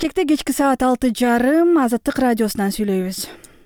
Бишкекте кечки саат 6:30 Азаттык радиосунан сүйлөйбүз.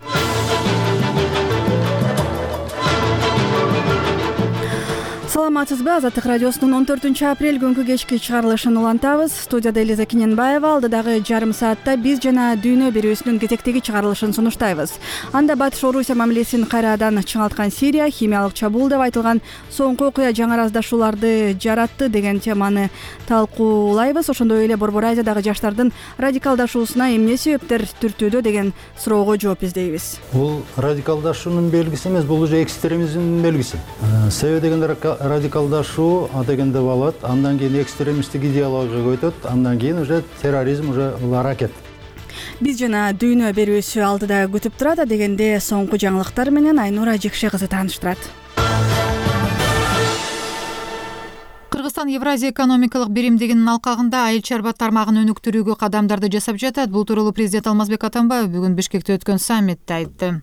Саламатсызбы? Азаттык радиосунун 14-апрель күнгү кечки чыгарылышын улантабыз. Студияда Элиза Киненбаева. Алдыдагы жарым саатта биз жана дүйнө берүүсүнүн кезектеги чыгарылышын сунуштайбыз. Анда Батыш Орусия мамилесин кайрадан чыңалткан Сирия, химиялык чабуул деп айтылган соңку окуя жаңы раздашууларды жаратты деген теманы талкуулайбыз. Ошондой эле Борбор Азиядагы жаштардын радикалдашуусуна эмне себептер түртүүдө деген суроого жооп издейбиз. Бул радикалдашуунун белгиси эмес, бул уже экстремизмдин белгиси. Себеби дегенде радикалдашуу дегенде болот, андан кийин экстремисттик идеологияга өтөт, андан кийин уже терроризм, уже аракет. Биз жана дүйнө берүүсү алдыда күтүп турат, дегенде соңку жаңылыктар менен Айнура Жекше кызы тааныштырат. Кыргызстан Евразия экономикалык биримдигинин алкагында айыл чарба тармагын өнүктүрүүгө кадамдарды жасап жатат. Бул тууралуу президент Алмазбек Атамбаев бүгүн Бишкекте өткөн саммитте айтты.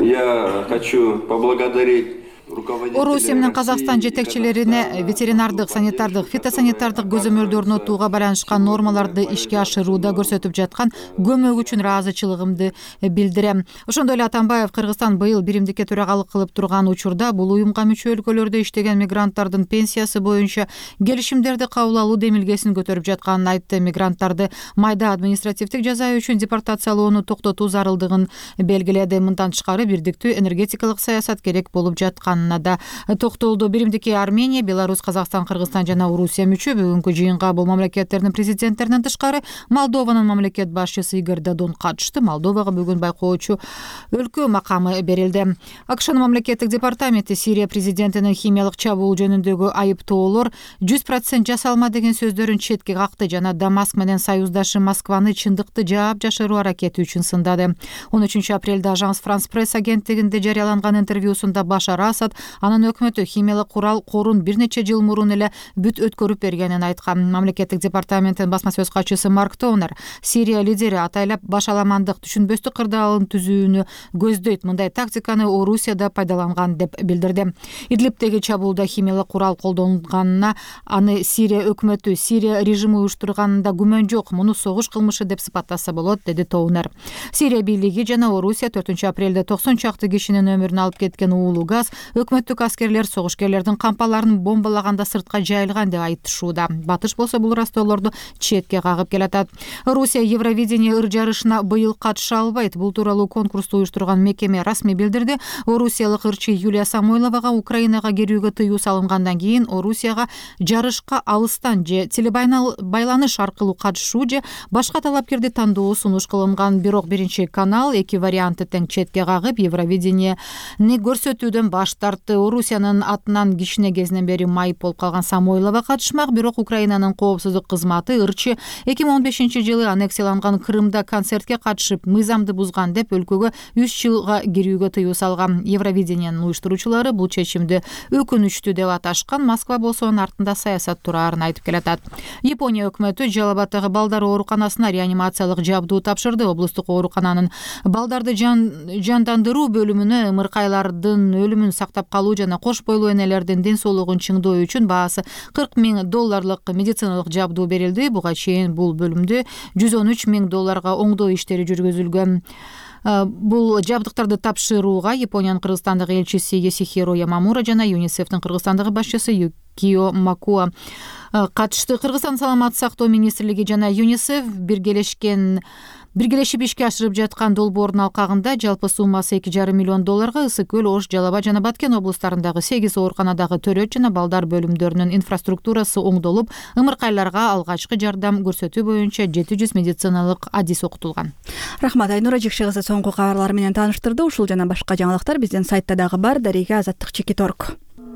Я хочу поблагодарить Орусия менен Казакстан жетекчилерине ветеринардык, санитардык, фитосанитардык көзөмөлдөрдү орнотууга байланышкан нормаларды ишке ашырууда көрсөтүп жаткан көмөк үчүн ыраазычылыгымды билдирем. Ошондой эле Атамбаев Кыргызстан быйыл биримдикке төрагалык кылып турган учурда бул уюмга мүчө өлкөлөрдө иштеген мигранттардын пенсиясы боюнча келишимдерди кабыл алуу демилгесин көтөрүп жатканын айтты. Мигранттарды майда административдик жаза үчүн депортациялоону токтотуу зарылдыгын белгиледи. Мындан тышкары бирдиктүү энергетикалык саясат керек болуп жаткан да токтолду. Биримдикке Армения, Беларусь, Казакстан, Кыргызстан жана Орусия мүчө. Бүгүнкү жыйынга бул мамлекеттердин президенттеринен тышкары Молдованын мамлекет башчысы Игорь Додон катышты. Молдовага бүгүн байкоочу өлкө макамы берилди. АКШнын мамлекеттик департаменти Сирия президентинин химиялык чабуул жөнүндөгү айыптоолор 100% жасалма деген сөздөрүн четке какты жана Дамаск менен союздашы Москваны чындыкты жаап жашыруу аракети үчүн сындады. 13-апрелде Ажанс Франс пресс агенттигинде жарыяланган интервьюсунда Башар Асад анын өкмөтү химиялык курал корун бир нече жыл мурун эле бүт өткөрүп бергенин айткан. Мамлекеттик департаменттин басма сөз катчысы Марк Тоунер Сирия лидери атайлап башаламандык, түшүнбөстүк кырдаалын түзүүнү көздөйт. Мындай тактиканы Орусияда пайдаланган деп билдирди. Идлибтеги чабуулда химиялык курал колдонганына аны Сирия өкмөтү, Сирия режими уюштурганында күмөн жок. Муну согуш кылмышы деп сыпаттаса болот, деди Тоунер. Сирия бийлиги жана Орусия 4-апрелде 90 чакты кишинин өмүрүн алып кеткен уулуу газ өкмөттүк аскерлер согушкерлердин кампаларын бомбалаганда сыртка жайылган деп айтышууда. Батыш болсо бул растоолорду четке кагып келатат. Русия Евровидение ыр жарышына быйыл катыша албайт. Бул тууралуу конкурсту уюштурган мекеме расмий билдирди. Орусиялык ырчы Юлия Самойловага Украинага кирүүгө тыюу салынгандан кийин Орусияга жарышка алыстан же телебайланыш аркылуу катышуу же башка талапкерди тандоо сунуш кылынган. Бирок биринчи канал эки вариантты тең четке кагып Евровидениени көрсөтүүдөн баш тартты. Орусиянын атынан кичине кезинен бери майып болуп калган Самойлова катышмак, бирок Украинанын коопсуздук кызматы ырчы 2015-жылы аннексияланган Крымда концертке катышып мыйзамды бузган деп өлкөгө 3 жылга кирүүгө тыюу салган. Евровидениенин уюштуруучулары бул чечимди өкүнүчтүү деп аташкан. Москва болсо анын артында саясат турарын айтып келатат. Япония өкмөтү Жалал Абадтагы балдар ооруканасына реанимациялык жабдуу тапшырды. Облустук оорукананын балдарды жандандыруу бөлүмүнө ымыркайлардын өлүмүн сактап калуу жана кош бойлуу энелердин ден соолугун чыңдоо үчүн баасы $40 000 медициналык жабдуу берилди. Буга чейин бул бөлүмдө $113 000 оңдоо иштери жүргүзүлгөн. Бул жабдыктарды тапшырууга Япониянын Кыргызстандагы элчиси Есихиро Ямамура жана ЮНИСЕФтин Кыргызстандагы башчысы Юкио Макуа катышты. Кыргызстан саламаттык сактоо министрлиги жана ЮНИСЕФ биргелешип ишке ашырып жаткан долбоордун алкагында жалпы суммасы $2,5 миллион Ысык көл, Ош, Жалал Абад жана Баткен облустарындагы 8 ооруканадагы төрөт жана балдар бөлүмдөрүнүн инфраструктурасы оңдолуп, ымыркайларга алгачкы жардам көрсөтүү боюнча 700 медициналык адис окутулган. Рахмат, Айнура Жекше кызы соңку кабарлар менен тааныштырды. Ушул жана башка жаңылыктар биздин сайтта дагы бар. Дарига Азаттык.org.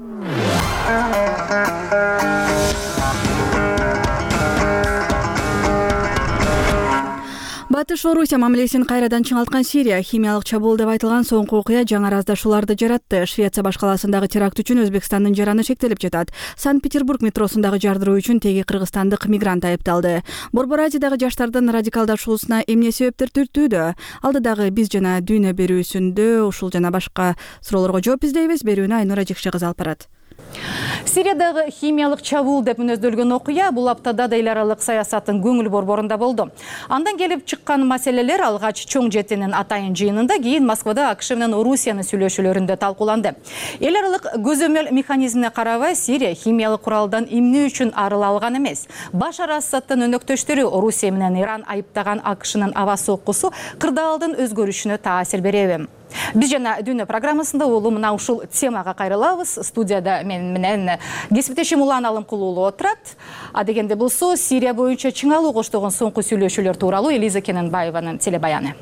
Батыш Орусия мамилесин кайрадан чыңалткан Сирия, химиялык чабуул деп айтылган соңку окуя жаңы раздашууларды жаратты. Швеция башкаласындагы теракт үчүн Өзбекстандын жараны шектелип жатат. Санкт-Петербург метросундагы жардыруу үчүн теги кыргызстандык мигрант айыпталды. Борбор Азиядагы жаштардын радикалдашуусуна эмне себептер түртүүдө? Алдыдагы биз жана дүйнө берүүсүндө ушул жана башка суроолорго жооп издейбиз. Берүүнү Айнура Жекше кызы алып барат. Сириядагы химиялык чабуул деп мүнөздөлгөн окуя бул аптада да эл аралык саясаттын көңүл борборунда болду. Андан келип чыккан маселелер алгач чоң жетинин атайын жыйынында, кийин Москвада АКШ менен Орусиянын сүйлөшүүлөрүндө талкууланды. Эл аралык көзөмөл механизмине карабай, Сирия химиялык куралдан эмне үчүн арыла алган эмес. Башар Асадтын өнөктөштөрү Орусия менен Иран айыптаган АКШнын аба соккусу кырдаалдын өзгөрүшүнө таасир береби? Биз жана Дүйнө программасында улуу мына ушул темага кайрылабыз. Студияда мен менен кесиптешим Улан Алымкулуу отурат. А дегенде болсо Сирия боюнча чыңалуу коштогон соңку сүйлөшүүлөр тууралуу Элиза Кененбаеванын телебаяны.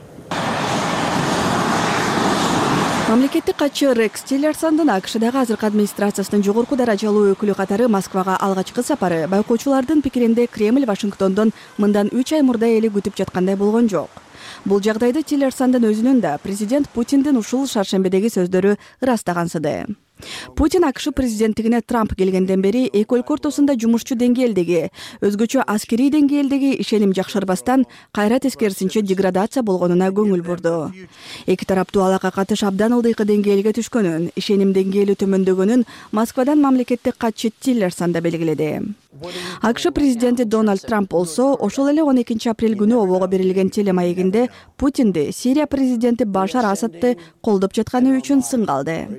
Мамлекеттик катчы Рекс Тиллерсондун АКШдагы азыркы администрациясынын жогорку даражалуу өкүлү катары Москвага алгачкы сапары байкоочулардын пикиринде Кремль Вашингтондон мындан 3 ай мурда эле күтүп жаткандай болгон жок. Бул жагдайды Тиллерсондун өзүнүн да президент Путиндин ушул шаршембедеги сөздөрү ырастагансыды. Путин АКШ президенттигине Трамп келгенден бери эки өлкө ортосунда жумушчу деңгээлдеги, өзгөчө аскерий деңгээлдеги ишеним жакшырбастан кайра тескерисинче деградация болгонуна көңүл бурду. Эки тараптуу алака катыш абдан ылдыйкы деңгээлге түшкөнүн, ишеним деңгээли төмөндөгөнүн Москвадан мамлекеттик катчы Тиллерсон да белгиледи. АКШ президенти Дональд Трамп болсо ошол эле 12 апрель күнү обого берилген телемаегинде Путинди Сирия президенти Башар Асадты колдоп жатканы үчүн сынгалды.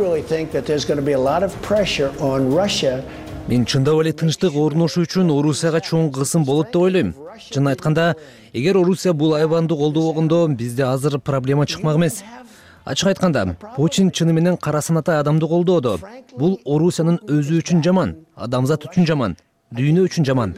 Мен чындап эле тынчтык орношу үчүн Орусияга чоң кысым болот деп ойлойм. Чын айтканда, эгер Орусия бул айбанды колдобогондо бизде азыр проблема чыкмак эмес. Ачык айтканда, Путин чыны менен кара санатай адамды колдоодо. Бул Орусиянын өзү үчүн жаман, адамзат үчүн жаман, дүйнө үчүн жаман.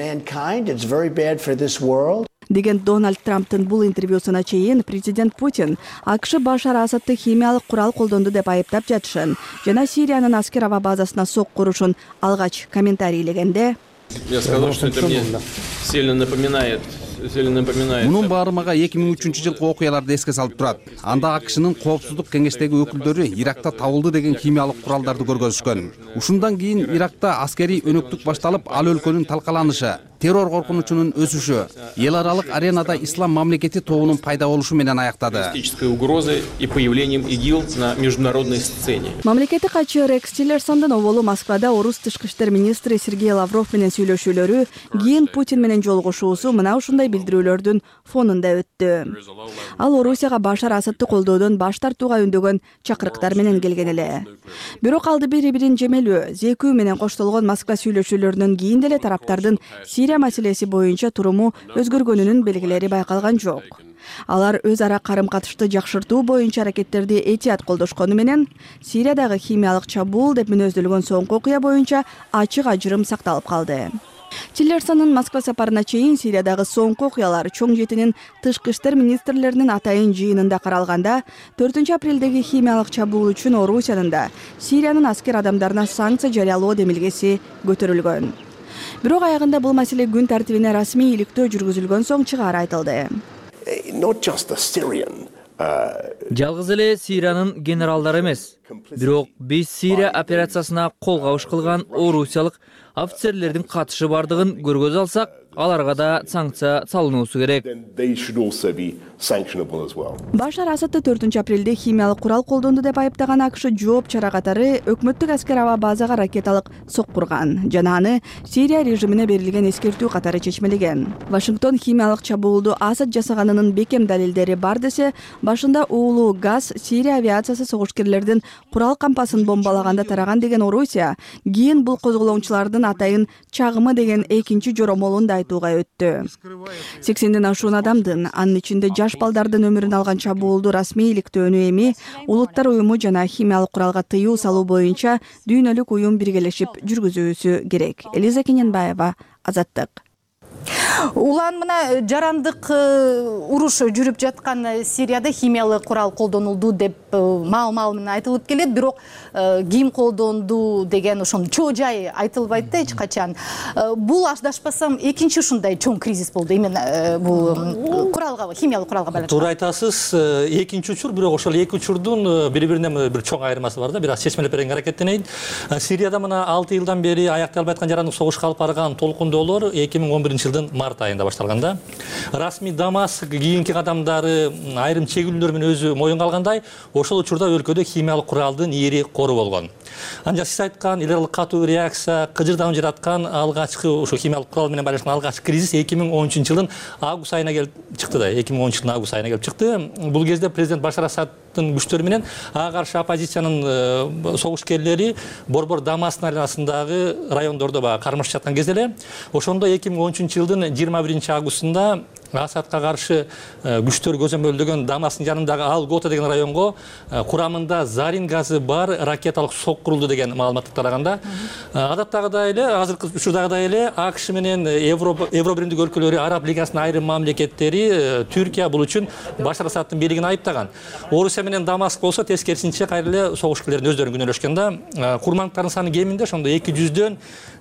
Деген Дональд Трамптын бул интервьюсуна чейин президент Путин АКШ Башар Асадты химиялык курал колдонду деп айыптап жатышын жана Сириянын аскер аба базасына сок курушун алгач комментарийлегенде, я сказал, что это мне сильно напоминает. Мунун баары мага 2003 жылкы окуяларды эске салып турат. Анда АКШнын коопсуздук кеңештеги өкүлдөрү Иракта табылды деген химиялык куралдарды көргөзүшкөн. Ушундан кийин Иракта аскерий өнөктүк башталып, ал өлкөнүн талкаланышы, террор коркунучунун өсүшү, эл аралык аренада ислам мамлекети тобунун пайда болушу менен аяктады. Угрозы и появлением ИГИЛ на международной сцене. Мамлекеттик катчы Рекс Тиллерсондун оболу Москвада орус тышкы иштер министри Сергей Лавров менен сүйлөшүүлөрү, кийин Путин менен жолугушуусу мына ушундай билдирүүлөрдүн фонунда өттү. Ал Орусияга Башар Асадты колдоодон баш тартууга үндөгөн чакырыктар менен келген эле. Бирок алды бири-бирин жемелүү, зекүү менен коштолгон Москва сүйлөшүүлөрүнөн кийин деле тараптардын Сирия маселеси боюнча туруму өзгөргөнүнүн белгилери байкалган жок. Алар өз ара карым-катышты жакшыртуу боюнча аракеттерди этият колдошкону менен Сириядагы химиялык чабуул деп мүнөздөлгөн соңку окуя боюнча ачык ажырым сакталып калды. Тиллерсонун Москва сапарына чейин Сириядагы соңку окуялар чоң жетинин тышкы иштер министрлеринин атайын жыйынында каралганда, 4 апрелдеги химиялык чабуул үчүн Орусиянын да Сириянын аскер адамдарына санкция жарыялоо демилгеси көтөрүлгөн. Бирок аягында бул маселе күн тартибине расмий иликтөө жүргүзүлгөн соң чыгаары айтылды. Жалгыз эле Сириянын генералдары эмес, бирок биз Сирия операциясына кол кабыш кылган орусиялык офицерлердин катышы бардыгын көргөзө алсак, аларга да санкция салынуусу керек. Башар Асадты 4 апрелде химиялык курал колдонду деп айыптаган АКШ жооп чара катары өкмөттүк аскер аба базага ракеталык сок курган жана аны Сирия режимине берилген эскертүү катары чечмелеген. Вашингтон химиялык чабуулду Асад жасаганынын бекем далилдери бар десе, башында уулуу газ Сирия авиациясы согушкерлердин курал кампасын бомбалаганда тараган деген Орусия, кийин бул козголоңчулардын атайын чагымы деген экинчи жоромолун да айтууга өттү. 80ден ашуун адамдын, анын ичинде жаш балдардын өмүрүн алган чабуулду расмий иликтөөнү эми Улуттар уюму жана химиялык куралга тыюу салуу боюнча дүйнөлүк уюм биргелешип жүргүзүүсү керек. Элиза Кененбаева, Азаттык. Улан мына жарандык уруш жүрүп жаткан Сирияда химиялык курал колдонулду деп маал менен айтылып келет, бирок ким колдонду деген ошон чоо жай айтылбайт да эч качан. Бул аздашпасам экинчи ушундай чоң кризис болду именно бул куралга, химиялык куралга байланыштуу. Туура айтасыз, экинчи учур, бирок ошол эки учурдун бири-бирине бир чоң айырмасы бар да, бир аз чечмелеп берүүгө аракеттенейин. Сирияда мына 6 жылдан бери аякталбай аткан жарандык согуш алып барган толкундоолор 2011 жылдын март айында башталганда. Расмий Дамаск кийинки кадамдары айрым чегүүлөр менен өзү моюнга алгандай, ошол учурда өлкөдө химиялык куралдын ири кору болгон. Анча сиз айткан элек катуу реакция кыжырдам жараткан алгачкы ошо химиялык курал менен байланышкан алгачкы кризис 2013-жылдын август айына келип чыкты да. 2013-жылдын август айына келип чыкты. Бул кезде президент Башар Асадтын күчтөрү менен ага каршы оппозициянын согушкерлери Борбор Дамасктын айланасындагы райондордо кармашып жаткан кезде эле ошондо 2013-жылдын 21 августунда Асадка каршы күчтөр көзөмөлдөгөн Дамасктын жанындагы Алгота деген районго курамында зарин газы бар ракеталык сок курулду деген маалыматты тараганда, адаттагыдай эле, азыркы учурдагыдай эле АКШ менен Евробиримдик өлкөлөрү, Араб лигасынын айрым мамлекеттери Түркия бул үчүн Башар Асадтын бийлигин айыптаган. Орусия менен Дамаск болсо тескерисинче кайра эле согушкерлердин өздөрүн күнөөлөшкөн да. Курмандыктардын саны кеминде ошондо 200дөн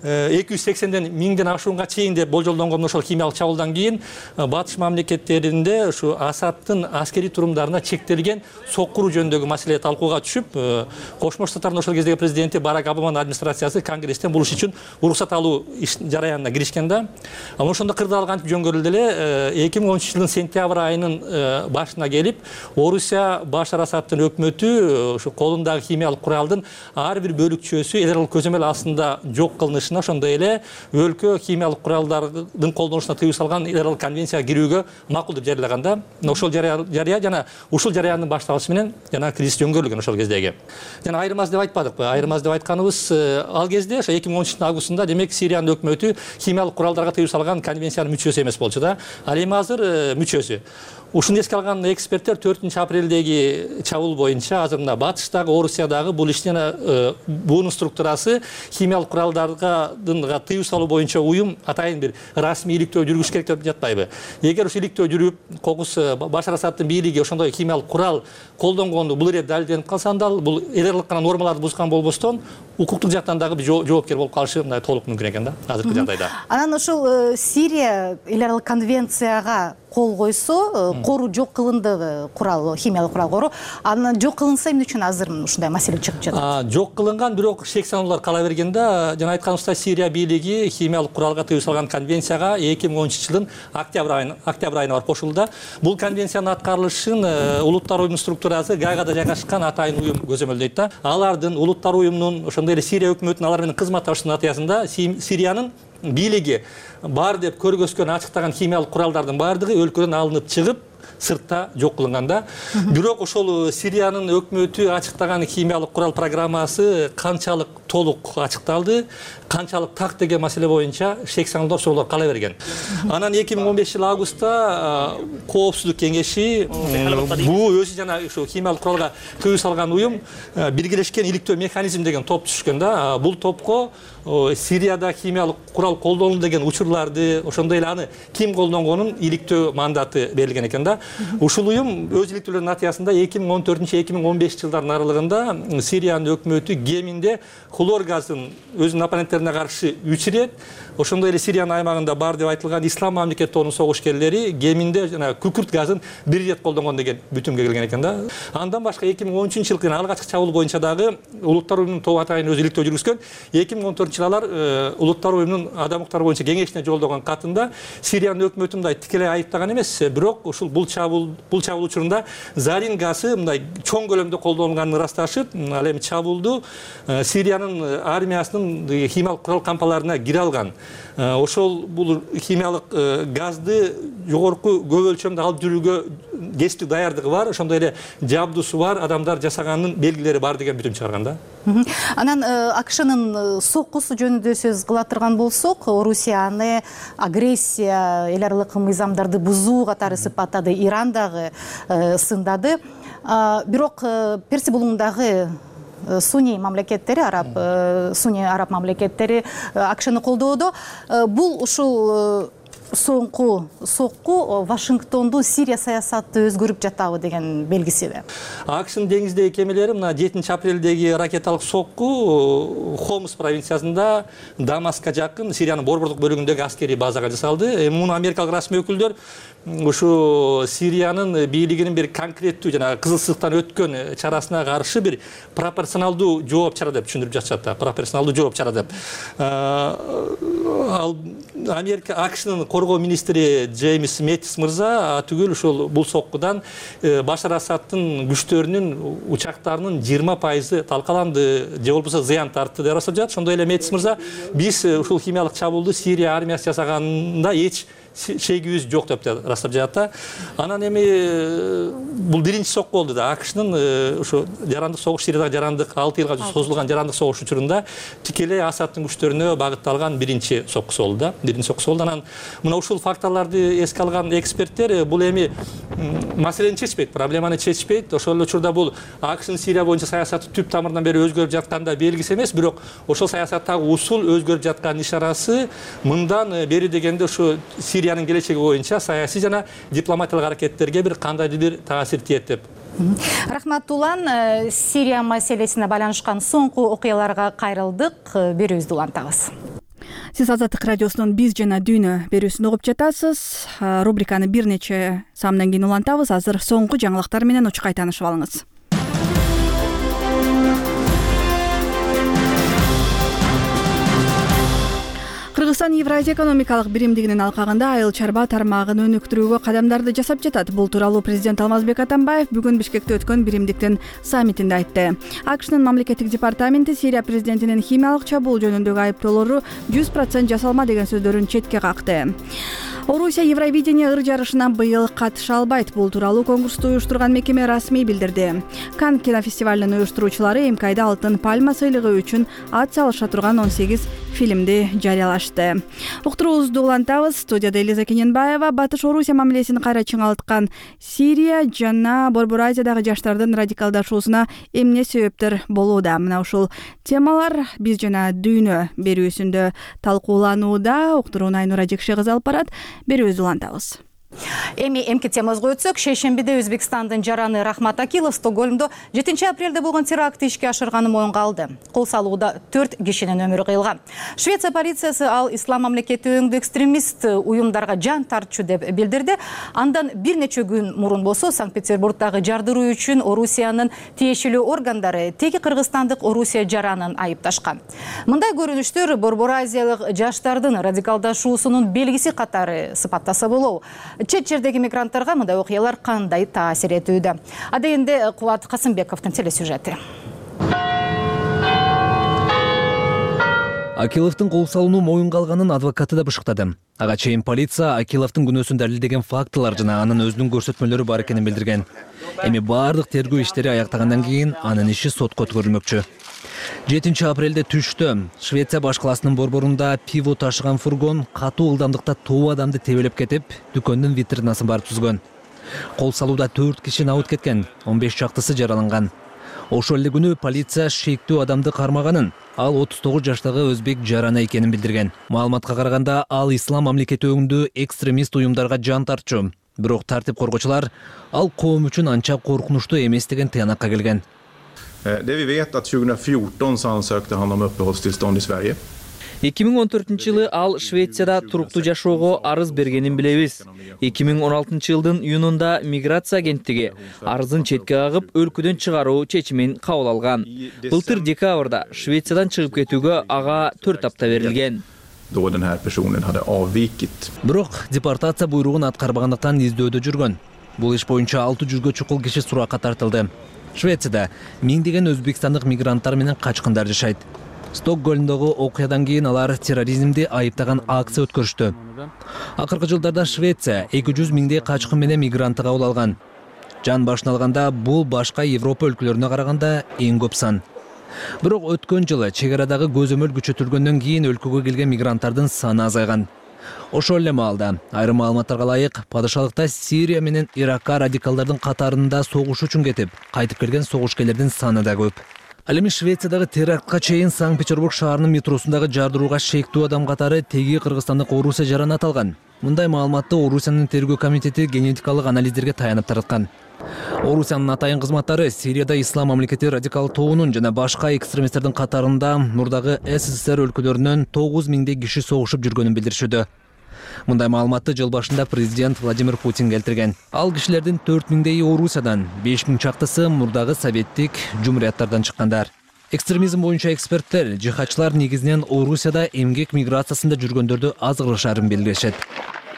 280ден 1000ден ашуунга чейин деп болжолдонгон ошол химиялык чабуулдан кийин батыш мамлекеттеринде ушу Асадтын аскерий турумдарына чектелген сок куруу жөнүндөгү маселе талкууга түшүп, Кошмо Штаттардын ошол кездеги президенти Барак Обаманын администрациясы Конгресстен бул иш үчүн уруксат алуу жараянына киришкен да. Ошондо кырдаал кантип жөнгөрүлдү эле 2013-жылдын сентябрь айынын башына келип, Орусия Башар Асадтын өкмөтү ушу колундагы химиялык куралдын ар бир бөлүкчөсү эл көзөмөл астында жок кылынышына, ошондой эле өлкө химиялык куралдардын колдонушуна тыюу салган эл конвенцияга кирүүгө макул деп жарыялаганда, ошол жарыя жана ушул жарыянын башталышы менен жана кризис жөнгөрүлгөн ошол кездеги. Жана айырмасы деп айтпадыкпы? Айырмасы деп айтканыбыз, ал кезде ошо 2013 августунда демек Сириянын өкмөтү химиялык куралдарга тыюу салган конвенциянын мүчөсү эмес болчу да. Ал эми азыр мүчөсү. Ушуну эске алган эксперттер 4-апрелдеги чабуул боюнча азыр мына батыштагы Орусиядагы бул иштин буунун структурасы химиялык куралдарга тыюу салуу боюнча уюм атайын бир расмий иликтөө жүргүш керек деп жатпайбы? Эгер ушу иликтөө жүрүп, кокус Башар Асадтын бийлиги ошондой химиялык курал колдонгонду бул эре далилденип калса, анда бул эл аралык нормаларды бузган болбостон укуктук жактан дагы жоопкер болуп калышы мындай толук мүмкүн экен да азыркы жагдайда. Анан ошол Сирия эл аралык конвенцияга кол койсо, кору жок кылынды, курал, химиялык курал кору. Анан жок кылынса эмне үчүн азыр ушундай маселе чыгып жатат? Жок кылынган, бирок шек саноолор кала бергенде, жана айтканыбыздай Сирия бийлиги химиялык куралга тыюу салган конвенцияга 2013-жылдын октябрь айына барып кошулду. Бул конвенциянын аткарылышын Улуттар уюмунун структурасы Гаагада жайгашкан атайын уюм көзөмөлдөйт да. Алардын Улуттар уюмунун, ошондой эле Сирия өкмөтүнүн алар менен кызматташуунун натыйжасында Сириянын бийлиги бар деп көргөзгөн ачыктаган химиялык куралдардын баардыгы өлкөдөн алынып чыгып, сыртта жок кылынганда. Бирок ошол Сириянын өкмөтү ачыктаган химиялык курал программасы канчалык толук ачыкталды, канчалык так деген маселе боюнча шек саноолор суроолор кала берген. Анан 2015 августта Коопсуздук кеңеши бул өзү жана ушу химиялык куралга тыюу салган уюм биргелешкен иликтөө механизм деген топ түшкөн да. Бул топко Сирияда химиялык курал колдонулду деген учурларды, ошондой эле аны ким колдонгонун иликтөө мандаты берилген экен да. Ушул уюм өз иликтөөлөрүнүн натыйжасында 2014-2015 жылдардын аралыгында Сириянын өкмөтү Геминде хлор газын өзүнүн оппоненттерине каршы 3 ирет, ошондой эле Сириянын аймагында бар деп айтылган Ислам мамлекет тобунун согушкерлери Геминде жана күкүрт газын 1 ирет колдонгон деген бүтүмгө келген экен да. Андан башка 2013-жылкы алгачкы чабуул боюнча дагы Улуттар уюмунун тобу атайын өз иликтөө жүргүзгөн. 2014 алар Улуттар уюмунун адам укуктары боюнча кеңешине жолдогон катында Сириянын өкмөтүн мындай тикелей айыптаган эмес, бирок ушул бул чабуул учурунда зарин газы мындай чоң көлөмдө колдонулганын ырасташып, ал эми чабуулду Сириянын армиясынын химиялык курал кампаларына кире алган. Ошол бул химиялык газды жогорку көп өлчөмдө алып жүрүүгө кесиптик даярдыгы бар, ошондой эле жабдусу бар, адамдар жасаганын белгилери бар деген бүтүм чыгарган да. Анан АКШнын соккусу жөнүндө сөз кыла турган болсок, Орусия аны агрессия, эл аралык мыйзамдарды бузуу катары сыпаттады, Иран дагы сындады. Бирок Перси булуңундагы Суни мамлекеттери, Суни араб мамлекеттери АКШны колдоодо. Бул ушул сокку Вашингтондун Сирия саясаты өзгөрүп жатабы деген белгиси да. АКШнын деңиздеги кемелери мына 7-апрелдеги ракеталык сокку Хомс провинциясында Дамаскка жакын Сириянын борбордук бөлүгүндөгү аскерий базага жасалды. Муну америкалык расмий өкүлдөр ушу Сириянын бийлигинин бир конкреттүү жана кызылсыздыктан өткөн чарасына каршы бир пропорционалдуу жооп чара деп түшүндүрүп жатышат да. Пропорционалдуу жооп чара деп. Ал Америка АКШнын коргоо министри Джеймс Мэттис мырза түгел ушул бул соккудан Башар Асадтын күчтөрүнүн учактарынын 20% талкаланды же болбосо зыян тартты деп расап жатат. Ошондой эле Мэттис мырза биз ушул химиялык чабуулду Сирия армиясы жасаганында эч шегибиз жок деп расап жатат. Анан эми бул биринчи сокку болду да. АКШнын ушу жарандык согуш, Сириядагы жарандык 6 жылга созулган жарандык согуш учурунда тикелей Асадтын күчтөрүнө багытталган биринчи соккусу болду да. Биринчи соккусу болду. Анан мына ушул факторлорду эске алган эксперттер бул эми маселени чечпейт, проблеманы чечпейт. Ошол эле учурда бул АКШнын Сирия боюнча саясаты түп тамырынан бери өзгөрүп жатканда белгиси эмес, бирок ошол саясаттагы усул өзгөрүп жаткан ишарасы. Мындан бери дегенде ушу Сириянын келечеги боюнча саясий жана дипломатиялык аракеттерге бир кандайдыр бир таасир тиет деп. Рахмат Улан, Сирия маселесине байланышкан соңку окуяларга кайрылдык. Берүүбүздү улантабыз. Сиз Азаттык радиосунун биз жана дүйнө берүүсүн угуп жатасыз. Рубриканы бир нече самдан кийин улантабыз. Азыр соңку жаңылыктар менен учкай таанышып алыңыз. Кыргызстан Евразия экономикалык биримдигинин алкагында айыл чарба тармагын өнүктүрүүгө кадамдарды жасап жатат. Бул тууралуу президент Алмазбек Атамбаев бүгүн Бишкекте өткөн биримдиктин саммитинде айтты. АКШнын мамлекеттик департаменти Сирия президентинин химиялык чабуул жөнүндөгү айыптоолору 100% жасалма деген сөздөрүн четке какты. Орусия Евровидение ыр жарышына быйыл катыша албайт. Бул тууралуу конкурсту уюштурган мекеме расмий билдирди. Канн кинофестивалынын уюштуруучулары эмкайда Алтын пальма сыйлыгы үчүн ат салыша турган 18 фильмди жарыялашты. Уктуруубузду улантабыз. Студияда Элиза Кененбаева. Батыш Орусия мамилесин кайра чыңалткан Сирия жана Борбор Азиядагы жаштардын радикалдашуусуна эмне себептер болууда? Мына ушул темалар биз жана дүйнө берүүсүндө талкууланууда. Уктурууну Айнура Жекше кызы алып барат. Берүүбүздү улантабыз. Эми эмки темазга өтсөк, шейшембиде Өзбекстандын жараны Рахмат Акилов Стокгольмдо 7 апрелде болгон терактты ишке ашырганы моюнга алды. Кол салууда 4 кишинин өмүрү кыйылган. Швеция полициясы ал ислам мамлекети өңдүү экстремист уюмдарга жан тартчу деп билдирди. Андан бир нече күн мурун болсо Санкт-Петербургдагы жардыруу үчүн Орусиянын тиешелүү органдары теги кыргызстандык Орусия жаранын айыпташкан. Мындай көрүнүштөр Борбор Азиялык жаштардын радикалдашуусунун белгиси катары сыпаттаса болобу. Чет жердеги мигранттарга мындай окуялар кандай таасир этүүдө? Адегенде Кубат Касымбековдун телесюжети. Акиловдун кол салууну моюнга алганын адвокаты да бышыктады. Ага чейин полиция Акиловдун күнөөсүн далилдеген фактылар жана анын өзүнүн көрсөтмөлөрү бар экенин билдирген. Эми бардык тергөө иштери аяктагандан кийин анын иши сотко өткөрүлмөкчү. 7 апрелде түштө Швеция баш каласынын борборунда пиво ташыган фургон катуу ылдамдыкта тоо адамды тебелеп кетип, дүкөндүн витринасын барып түзгөн. Кол салууда 4 киши абут кеткен, 15 чактысы жараланган. Ошол эле күнү полиция шектүү адамды кармаганын, ал 39 жаштагы өзбек жарана экенин билдирген. Маалыматка караганда ал ислам мамлекети өңдүү экстремист уюмдарга жан тартчу. Бирок тартип коргоочулар ал коом үчүн анча коркунучтуу эмес деген тыянакка келген. Det vi vet att 2014 så ansökte han om uppehållstillstånd i Sverige. 2014-жылы ал Швецияда туруктуу жашоого арыз бергенин билебиз. 2016 жылдын июнунда миграция агенттиги арызын четке кагып, өлкөдөн чыгаруу чечимин кабыл алган. Былтыр декабрда Швециядан чыгып кетүүгө ага 4 апта берилген. Då den här personen hade avvikit. Бирок депортация буйругун аткарбагандыктан издөөдө жүргөн. Бул иш боюнча 600 чукул киши суракка тартылды. Швецияда миңдеген өзбекстандык мигранттар менен качкындар жашайт. Стокгольмдогу окуядан кийин алар терроризмди айыптаган акция өткөрүштү. Акыркы жылдарда Швеция 200 миңдей качкын менен мигрантты кабыл алган. Жан башына алганда бул башка Европа өлкөлөрүнө караганда эң көп сан. Бирок өткөн жылы чек арадагы көзөмөл күчөтүлгөндөн кийин өлкөгө келген мигранттардын саны азайган. Ошол эле маалда айрым маалыматтарга ылайык падышалыкта Сирия менен Иракка радикалдардын катарында согуш үчүн кетип, кайтып келген согушкерлердин саны да көп. Ал эми Швециядагы терактка чейин Санкт-Петербург шаарынын метросундагы жардырууга шектүү адам катары теги кыргызстандык Орусия жараны аталган. Мындай маалыматты Орусиянын тергөө комитети генетикалык анализдерге таянып тараткан. Орусиянын атайын кызматтары Сирияда ислам мамлекети радикал тобунун жана башка экстремисттердин катарында мурдагы СССР өлкөлөрүнөн 9 миңдей киши согушуп жүргөнүн билдиришүүдө. Мындай маалыматты жыл башында президент Владимир Путин келтирген. Ал кишилердин 4 миңдейи Орусиядан, 5 миң чактысы мурдагы советтик жумурияттардан чыккандар. Экстремизм боюнча эксперттер жихадчылар негизинен Орусияда эмгек миграциясында жүргөндөрдү аз кылышарын билдиришет.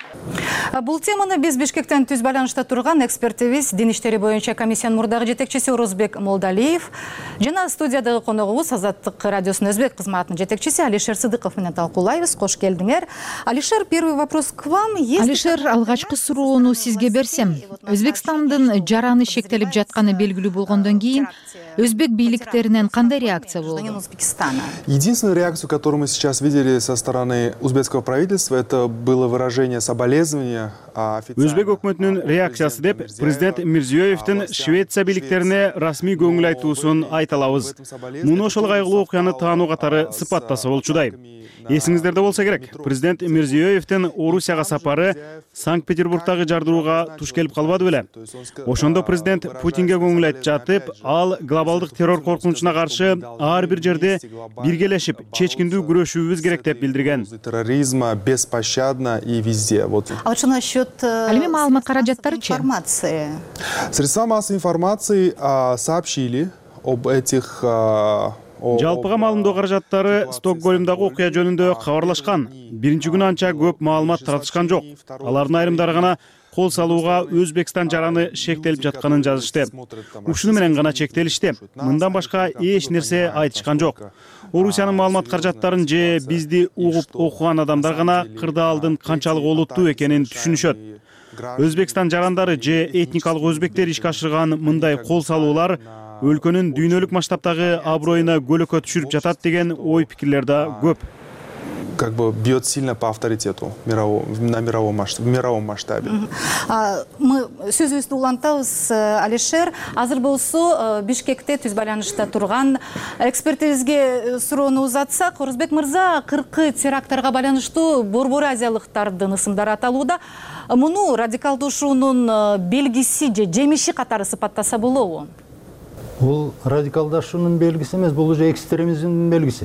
Бул теманы биз Бишкектен түз байланышта турган экспертибиз Дин иштери боюнча комиссиянын мурдагы жетекчиси Орозбек Молдалиев жана студиядагы коногубуз Азаттык радиосунун өзбек кызматынын жетекчиси Алишер Сыдыков менен талкуулайбыз. Кош келдиңер. Алишер, первый вопрос к вам. Алишер, алгачкы суроону сизге берсем, Өзбекстандын жараны шектелип жатканы белгилүү болгондон кийин өзбек бийликтеринен кандай реакция болду? Единственную реакцию, которую мы сейчас видели со стороны узбекского правительства, это было выражение соболезнования. Өзбек өкмөтүнүн реакциясы деп президент Мирзиёевдин Швеция бийликтерине расмий көңүл айтуусун айта алабыз. Муну ошол кайгылуу окуяны таануу катары сыпаттаса болчудай. Эсиңиздерде болсо керек, президент Мирзиёевдин Орусияга сапары Санкт-Петербургдагы жардырууга туш келип калбады беле. Ошондо президент Путинге көңүл айтып жатып, ал глобалдык террор коркунучуна каршы ар бир жерде биргелешип чечкиндүү күрөшүүбүз керек деп билдирген. Терроризма беспощадно и везде. А вот что насчет маалымат каражаттарычы? Средства массовой информации сообщили об этих Жалпыга маалымдоо каражаттары Стокгольмдагы окуя жөнүндө кабарлашкан. Биринчи күнү анча көп маалымат таратышкан жок. Алардын айрымдары гана кол салууга Өзбекстан жараны шектелип жатканын жазышты. Ушуну менен гана чектелишти. Мындан башка эч нерсе айтышкан жок. Орусиянын маалымат каражаттарын же бизди угуп окуган адамдар гана кырдаалдын канчалык олуттуу экенин түшүнүшөт. Өзбекстан жарандары же этникалык өзбектер ишке ашырган мындай кол салуулар өлкөнүн дүйнөлүк масштабтагы аброюна көлөкө түшүрүп жатат деген ой пикирлер да көп. Как бы бьет сильно по авторитету в мировом масштабе. Мы сөзүбүздү улантабыз, Алишер. Азыр болсо Бишкекте түз байланышта турган экспертибизге суроону узатсак, Орозбек мырза, 40 теракттарга байланыштуу Борбор азиялыктардын ысымдары аталууда. Муну радикалдашуунун белгиси же жемиши катары сыпаттаса болобу? Бул радикалдашуунун белгиси эмес, бул уже экстремизмдин белгиси.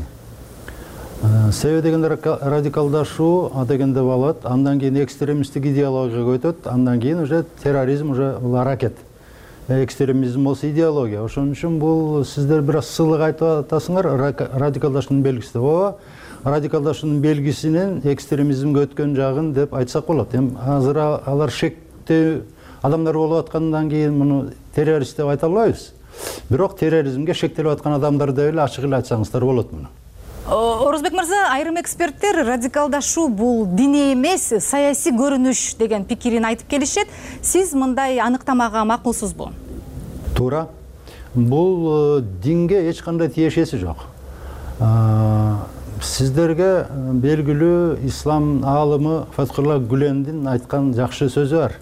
Себеби дегенде радикалдашуу дегенде болот, андан кийин экстремисттик идеологияга өтөт, андан кийин уже терроризм, уже бул аракет. Экстремизм болсо идеология. Ошон үчүн бул сиздер бир аз сылык айтып атасыңар, радикалдашуунун белгиси. Ооба, радикалдашуунун белгисинин экстремизмге өткөн жагын деп айтсак болот. Эми азыр алар шектүү адамдар болуп аткандан кийин муну террорист деп айта албайбыз. Бирок терроризмге шектелип аткан адамдар деп эле ачык эле айтсаңыздар болот муну. Орозбек мырза, айрым эксперттер радикалдашуу бул диний эмес, саясий көрүнүш деген пикирин айтып келишет. Сиз мындай аныктамага макулсузбу? Туура. Бул динге эч кандай тиешеси жок. Сиздерге белгилүү ислам аалымы Фатхулла Гүлендин айткан жакшы сөзү бар.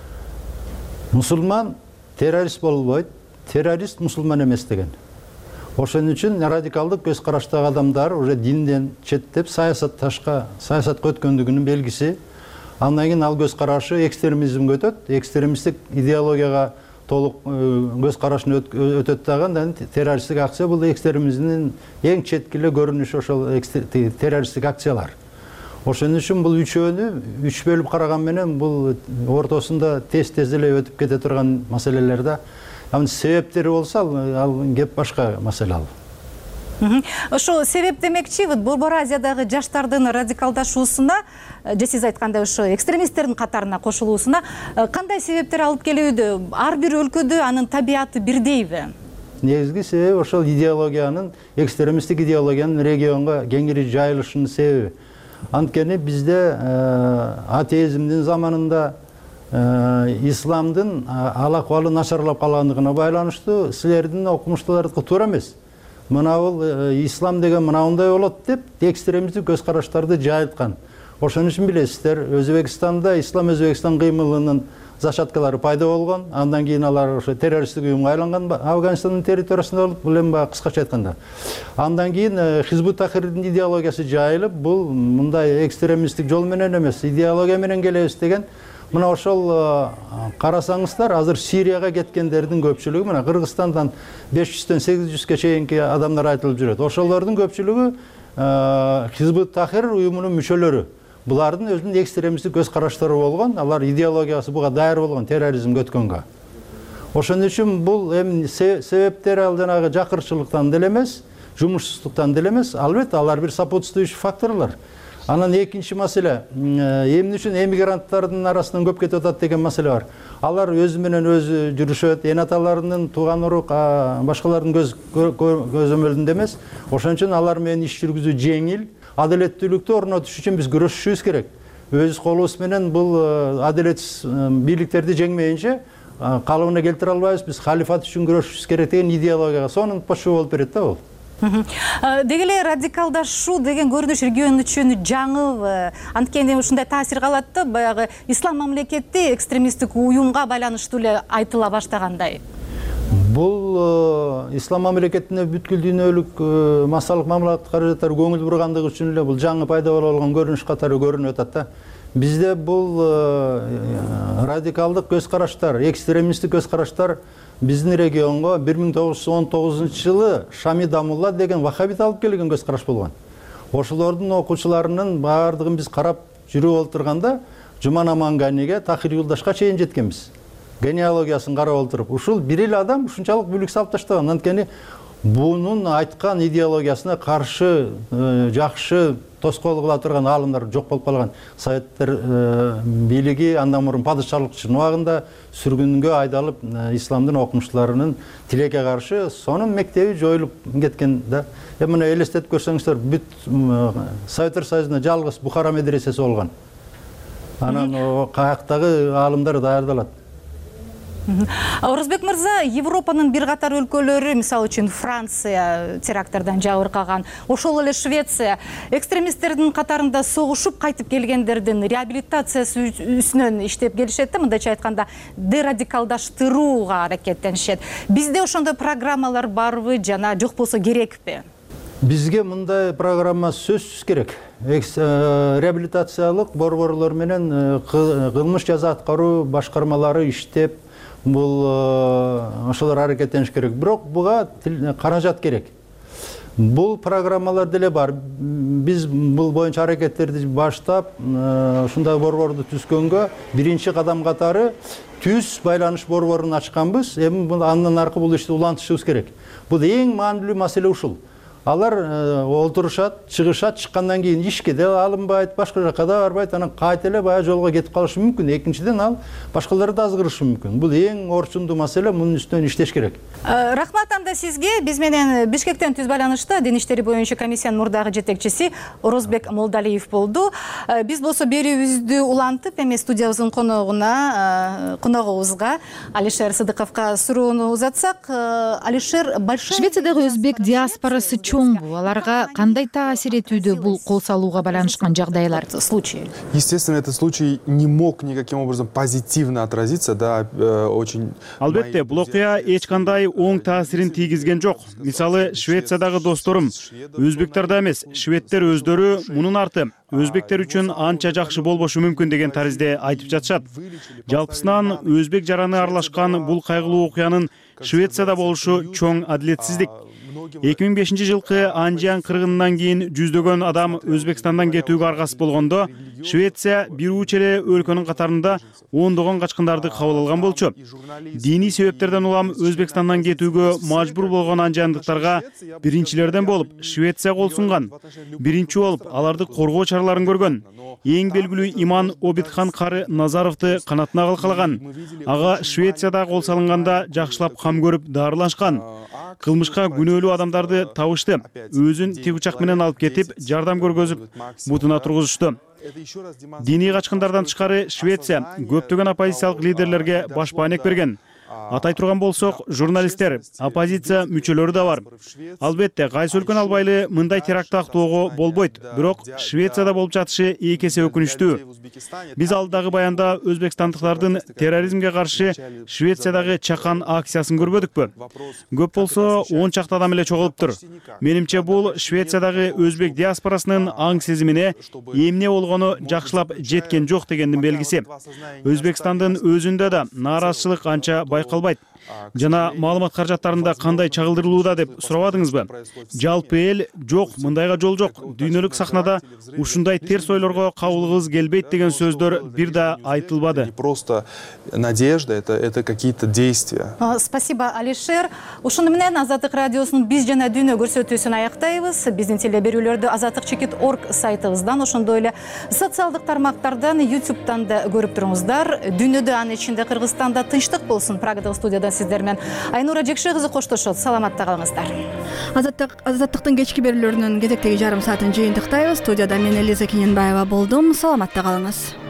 Мусулман террорист болбойт, террорист мусулман эмес деген. Ошон үчүн радикалдык көз караштагы адамдар уже динден четтеп саясатка өткөндүгүнүн белгиси. Андан кийин ал көз карашы экстремизмге өтөт, экстремисттик идеологияга толук көз карашын өтөт дагы, террористтик акция бул экстремизмдин эң четкиле көрүнүшү ошол террористтик акциялар. Ошон үчүн бул үчөөнү үч бөлүп караган менен бул ортосунда тез эле өтүп кете турган маселелер да. Себептери болсо ал кеп башка маселе ал. Ошо себеп демекчи, Борбор Азиядагы жаштардын радикалдашуусуна, же сиз айткандай ошо экстремисттердин катарына кошулуусуна кандай себептер алып келүүдө? Ар бир өлкөдө анын табияты бирдейби? Негизги себеби ошол идеологиянын, экстремисттик идеологиянын регионго кеңири жайылышынын себеби. Анткени бизде атеизмдин заманында исламдын ал акыбалы начарлап калгандыгына байланыштуу силердин окумуштуулардыкы туура эмес. Мына бул ислам деген мынандай болот деп экстремисттик көз караштарды жайылткан. Ошон үчүн билесиздер, Өзбекстанда ислам Өзбекстан кыймылынын зачаткалары пайда болгон. Андан кийин алар ошо террористтик уюмга айланган, Афганистандын территориясында болуп, бул эми кыскача айтканда. Андан кийин Хизбут Тахрирдин идеологиясы жайылып, бул мындай экстремисттик жол менен эмес, идеология менен келебиз деген. Мына ошол карасаңыздар, азыр Сирияга кеткендердин көпчүлүгү, мына Кыргызстандан 500-төн 800-ке чейинки адамдар айтылып жүрөт. Ошолордун көпчүлүгү Хизбут Тахрир уюмунун мүчөлөрү. Булардын өзүнүн экстремисттик көз караштары болгон, алар идеологиясы буга даяр болгон терроризмге өткөнгө. Ошон үчүн бул эми себептери ал жанагы жакырчылыктан деле эмес, жумушсуздуктан деле эмес, албетте алар бир сопутствующий факторлор. Анан экинчи маселе, эмне үчүн эмигранттардын арасынан көп кетип атат деген маселе бар. Алар өзү менен өзү жүрүшөт, эн аталарынын тууган урук башкалардын көзөмөлүндө эмес. Ошон үчүн алар менен иш жүргүзүү жеңил, адилеттүүлүктү орнотуш үчүн биз күрөшүшүбүз керек. Өз колубуз менен бул адилетсиз бийликтерди жеңмейинче калыбына келтире албайбыз. Биз халифат үчүн күрөшүшүбүз керек деген идеологияга сонун пошуу болуп берет да бул. Деги эле радикалдашуу деген көрүнүш регион үчүн жаңы, анткени ушундай таасир калат да, баягы ислам мамлекети экстремисттик уюмга байланыштуу эле айтыла баштагандай. Бул ислам мамлекетине бүткүл дүйнөлүк массалык мамлекет каражаттары көңүл бургандыгы үчүн эле бул жаңы пайда боло болгон көрүнүш катары көрүнүп атат да. Бизде бул радикалдык көз караштар, экстремисттик көз караштар биздин регионго 1919 жылы Шамид Амулла деген вахабит алып келген көз караш болгон. Ошолордун окуучуларынын баардыгын биз карап жүрүп олтурганда Жуман Аманганиге, Тахир Юлдашка чейин жеткенбиз. Генеалогиясын карап олтуруп, ушул бир эле адам ушунчалык бүлүк салып таштаган. Анткени бунун айткан идеологиясына каршы жакшы тоскоол кыла турган аалымдар жок болуп калган. Советтер бийлиги андан мурун падышалык убагында сүргүнгө айдалып, исламдын окумуштуларынын тилекке каршы сонун мектеби жоюлуп кеткен да. Мына элестетип көрсөңүздөр, бүт Советтер Союзунда жалгыз Бухара медресеси болгон. Анан каяктагы аалымдар даярдалат. Орозбек мырза, Европанын бир катар өлкөлөрү, мисалы үчүн Франция теракттардан жабыркаган, ошол эле Швеция экстремисттердин катарында согушуп кайтып келгендердин реабилитациясы үстүнөн иштеп келишет да, мындайча айтканда дерадикалдаштырууга аракеттенишет. Бизде ошондой программалар барбы жана жок болсо керекпи? Бизге мындай программа сөзсүз керек. Реабилитациялык борборлор менен кылмыш жаза аткаруу башкармалары иштеп, бул ошолор аракеттениш керек. Бирок буга каражат керек. Бул программалар деле бар. Биз бул боюнча аракеттерди баштап, ушундай борборду түзгөнгө биринчи кадам катары түз байланыш борборун ачканбыз. Эми андан аркы бул ишти улантышыбыз керек. Бул эң маанилүү маселе ушул. Алар олтурушат, чыгышат, чыккандан кийин ишке да алынбайт, башка жакка да барбайт, анан кайта эле баягы жолго кетип калышы мүмкүн. Экинчиден ал башкаларды да азгырышы мүмкүн. Бул эң орчундуу маселе, мунун үстүнөн иштеш керек. Рахмат анда сизге. Биз менен Бишкектен түз байланышта Дин иштери боюнча комиссиянын мурдагы жетекчиси Орозбек Молдалиев болду. Биз болсо берүүбүздү улантып, эми студиябыздын коногубузга Алишер Сыдыковго суроону узатсак, Алишер, Швециядагы өзбек диаспорасы аларга кандай таасир этүүдө бул кол салууга байланышкан жагдайлар, случаи? Естественно, этот случай не мог никаким образом позитивно отразиться, да, очень. Албетте, бул окуя эч кандай оң таасирин тийгизген жок. Мисалы, Швециядагы досторум өзбектерде эмес, шведтер өздөрү мунун арты өзбектер үчүн анча жакшы болбошу мүмкүн деген таризде айтып жатышат. Жалпысынан өзбек жараны аралашкан бул кайгылуу окуянын Швецияда болушу чоң адилетсиздик. 2005 жылкы Анжиан кыргынынан кийин жүздөгөн адам Өзбекстандан кетүүгө аргасыз болгондо, Швеция бир уч эле өлкөнүн катарында ондогон качкындарды кабыл алган болчу. Диний себептерден улам Өзбекстандан кетүүгө мажбур болгон анжандыктарга биринчилерден болуп Швеция кол сунган. Биринчи болуп аларды коргоо чараларын көргөн. Эң белгилүү Иман Обидхан кары Назаровду канатына калкалаган. Ага Швецияда кол салынганда жакшылап кам көрүп дарылашкан. Кылмышка күнөөлүү адамдарды табышты. Өзүн тигучак менен алып кетип, жардам көргөзүп, бутуна тургузушту. Диний качкындардан тышкары Швеция көптөгөн оппозициялык лидерлерге баш баанек берген. Атай турган болсок, журналисттер, оппозиция мүчөлөрү да бар. Албетте, кайсы өлкөнү албайлы мындай теракт актоого болбойт. Бирок Швецияда болуп жатышы эки эсе өкүнүчтүү. Биз алдагы баянда өзбекстандыктардын терроризмге каршы Швециядагы чакан акциясын көрбөдүкпү? Көп болсо 10 чакты адам эле чогулуптур. Менимче бул Швециядагы өзбек диаспорасынын аң сезимине эмне болгону жакшылап жеткен жок дегендин белгиси. Өзбекстандын өзүндө да нааразычылык анча байкалбайт. жана маалымат каражаттарында кандай чагылдырылууда деп сурабадыңызбы? Жалпы эл жок, мындайга жол жок. Дүйнөлүк сахнада ушундай терс ойлорго кабылгыбыз келбейт деген сөздөр бир да айтылбады. Просто надежда, это какие-то действия. Спасибо, Алишер. Ушуну менен Азаттык радиосунун биз жана дүйнө көрсөтүүсүн аяктайбыз. Биздин телеберүүлөрдү azattikchekit.org сайтыбыздан, ошондой эле социалдык тармактардан, YouTube'дан да көрүп туруңуздар. Дүйнөдө, анын ичинде Кыргызстанда тынчтык болсун. Прагадагы студиядан сиздер менен Айнура Жекше кызы коштошот. Саламатта калыңыздар. Азаттыктын кечки берүүлөрүнүн кезектеги жарым саатын жыйынтыктайбыз. Студияда мен Элиза Киненбаева болдум. Саламатта калыңыз.